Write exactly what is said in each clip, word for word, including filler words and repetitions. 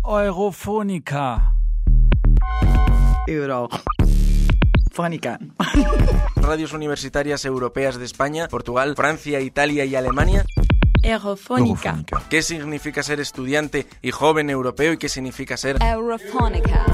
Eurofónica. Eurofónica. Radios universitarias europeas de España, Portugal, Francia, Italia y Alemania. Eurofónica. ¿Qué significa ser estudiante y joven europeo y qué significa ser Eurofónica?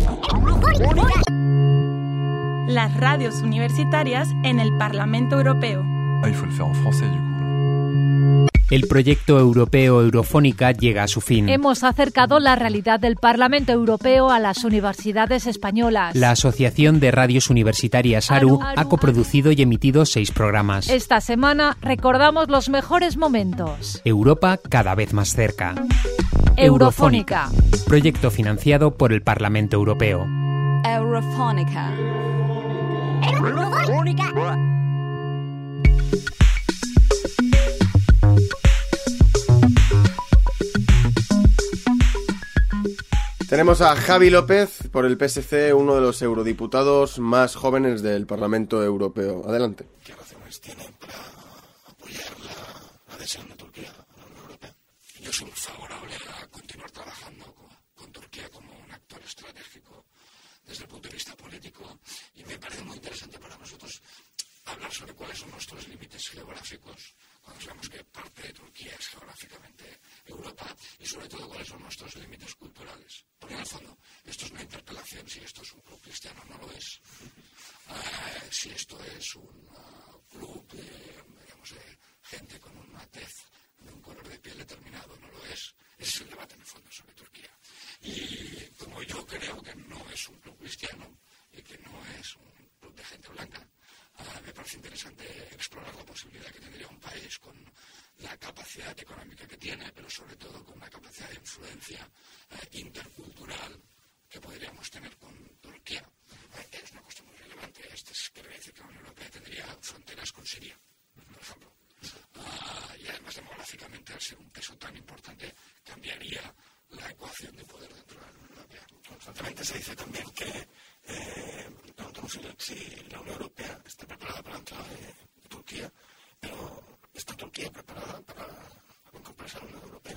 Las radios universitarias en el Parlamento Europeo. Ah, il faut le faire en français du coup. El proyecto europeo Eurofónica llega a su fin. Hemos acercado la realidad del Parlamento Europeo a las universidades españolas. La Asociación de Radios Universitarias ARU, Aru, ha coproducido y emitido seis programas. Esta semana recordamos los mejores momentos. Europa cada vez más cerca. Eurofónica. Proyecto financiado por el Parlamento Europeo. Eurofónica. Tenemos a Javi López por el P S C, uno de los eurodiputados más jóvenes del Parlamento Europeo. Adelante. ¿Qué razones tienen para apoyar la adhesión de Turquía a la Unión Europea? Yo soy muy favorable a continuar trabajando con, con Turquía como un actor estratégico desde el punto de vista político y me parece muy interesante para nosotros hablar sobre cuáles son nuestros límites geográficos cuando sabemos que parte de Turquía es geográficamente Europa y sobre todo cuáles son nuestros límites culturales. Porque en el fondo esto es una interpelación si esto es un club cristiano, no lo es. Uh, si esto es un uh, club de, digamos, de gente con una tez de un color de piel determinado, no lo es. Ese es el debate en el fondo sobre Turquía. Y como yo creo que no es un club cristiano y que no es un club de gente blanca, uh, me parece interesante explorar la posibilidad que tendría un país con la capacidad económica que tiene, pero sobre todo con la capacidad de influencia eh, intercultural que podríamos tener con Turquía. Eh, es una cuestión muy relevante. Esto es, quiere decir que la Unión Europea tendría fronteras con Siria, por ejemplo. Uh, y además, demográficamente, al ser un peso tan importante, cambiaría la ecuación de poder dentro de la Unión Europea. Constantemente se dice también que eh, preguntamos si la Unión Europea está preparada para la entrada de, de Turquía, pero ¿está Turquía preparada para incorporarse a la Unión Europea?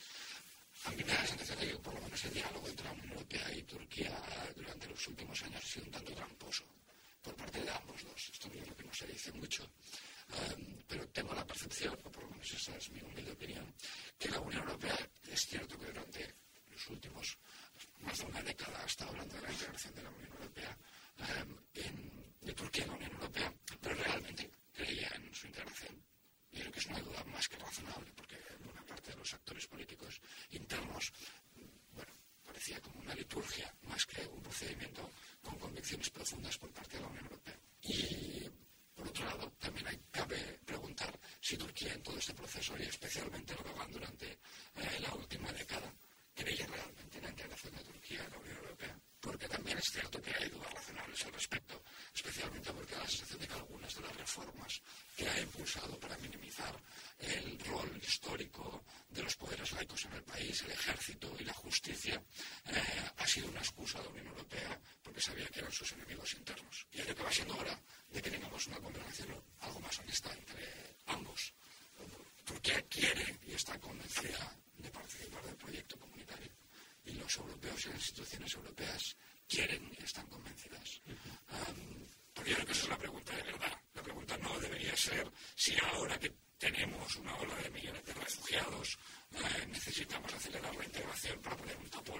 A mí me da la sensación de que por lo menos el diálogo entre la Unión Europea y Turquía durante los últimos años ha sido un tanto tramposo por parte de ambos dos. Esto es lo que no se dice mucho, um, pero tengo la percepción, o por lo menos esa es mi humilde opinión, que la Unión Europea es cierto que durante los últimos más de una década ha estado hablando de la integración de la Unión Europea um, en, de Turquía en la Unión Europea, pero realmente creía en su integración. Y creo que es una duda más que razonable, porque buena parte de los actores políticos internos, bueno, parecía como una liturgia más que un procedimiento con convicciones profundas por parte de la Unión Europea. Y, por otro lado, también hay, cabe preguntar si Turquía en todo este proceso, y especialmente Erdogan durante eh, la última década, creía realmente en la integración de Turquía en la Unión Europea. Porque también es cierto que hay dudas razonables al respecto, especialmente porque da la sensación de que algunas de las reformas que ha impulsado para minimizar el rol histórico de los poderes laicos en el país, el ejército y la justicia, eh, ha sido una excusa de la Unión Europea porque sabía que eran sus enemigos internos. Y creo que va siendo hora de que tengamos una conversación algo más honesta entre ambos. Turquía quiere y está convencida de participar del proyecto comunitario. Y los europeos y las instituciones europeas quieren y están convencidas. Um, pero yo creo que esa es la pregunta de verdad. La pregunta no debería ser si ahora que tenemos una ola de millones de refugiados eh, necesitamos acelerar la integración para poner un tapón.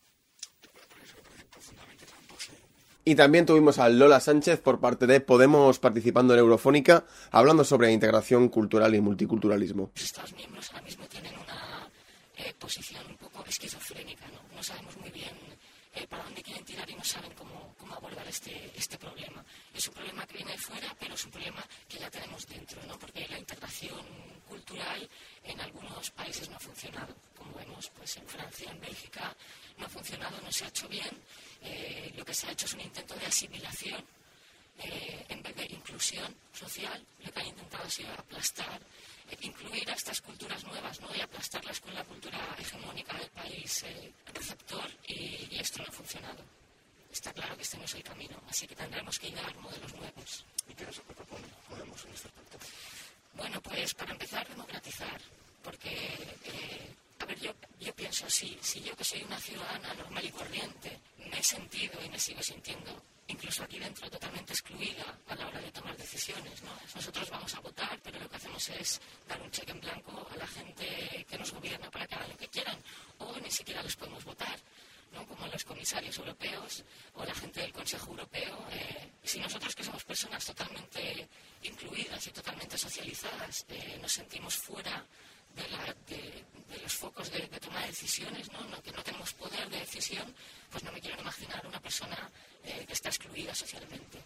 Por eso me parece profundamente tramposo. Y también tuvimos a Lola Sánchez por parte de Podemos participando en Eurofónica, hablando sobre integración cultural y multiculturalismo. Estos miembros ahora mismo tienen una eh, posición un poco esquizofrénica, ¿no? No sabemos muy bien eh, para dónde quieren tirar y no saben cómo, cómo abordar este, este problema. Es un problema que viene de fuera, pero es un problema que ya tenemos dentro, ¿no? Porque la integración cultural en algunos países no ha funcionado. Como vemos, pues en Francia, en Bélgica, no ha funcionado, no se ha hecho bien. Eh, lo que se ha hecho es un intento de asimilación eh, en vez de inclusión social. Lo que han intentado ha sido aplastar, eh, incluir a estas culturas nuevas, ¿no? Y aplastarlas con la cultura hegemónica del país eh, receptor, y, y esto no ha funcionado. Está claro que este no es el camino, así que tendremos que idear modelos nuevos. ¿Y qué es lo que propone Podemos en este aspecto? Bueno, pues para empezar, democratizar, porque, eh, a ver, yo, yo pienso así, si yo, que soy una ciudadana normal y corriente, me he sentido y me sigo sintiendo, incluso aquí dentro, totalmente excluida a la hora de tomar decisiones, ¿no? Nosotros vamos a votar, pero lo que hacemos es dar un cheque en blanco a la gente que nos gobierna para que hagan lo que quieran, o ni siquiera los podemos votar, ¿no? Como los comisarios europeos o la gente del Consejo Europeo. Eh, si nosotros, que somos personas totalmente incluidas y totalmente socializadas, eh, nos sentimos fuera de, la, de, de los focos de, de toma de decisiones, ¿no? No, que no tenemos poder de decisión, pues no me quiero imaginar una persona eh, que está excluida socialmente.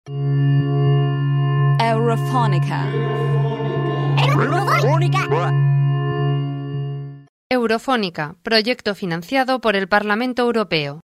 Eurofónica. Eurofónica. Eurofónica, proyecto financiado por el Parlamento Europeo.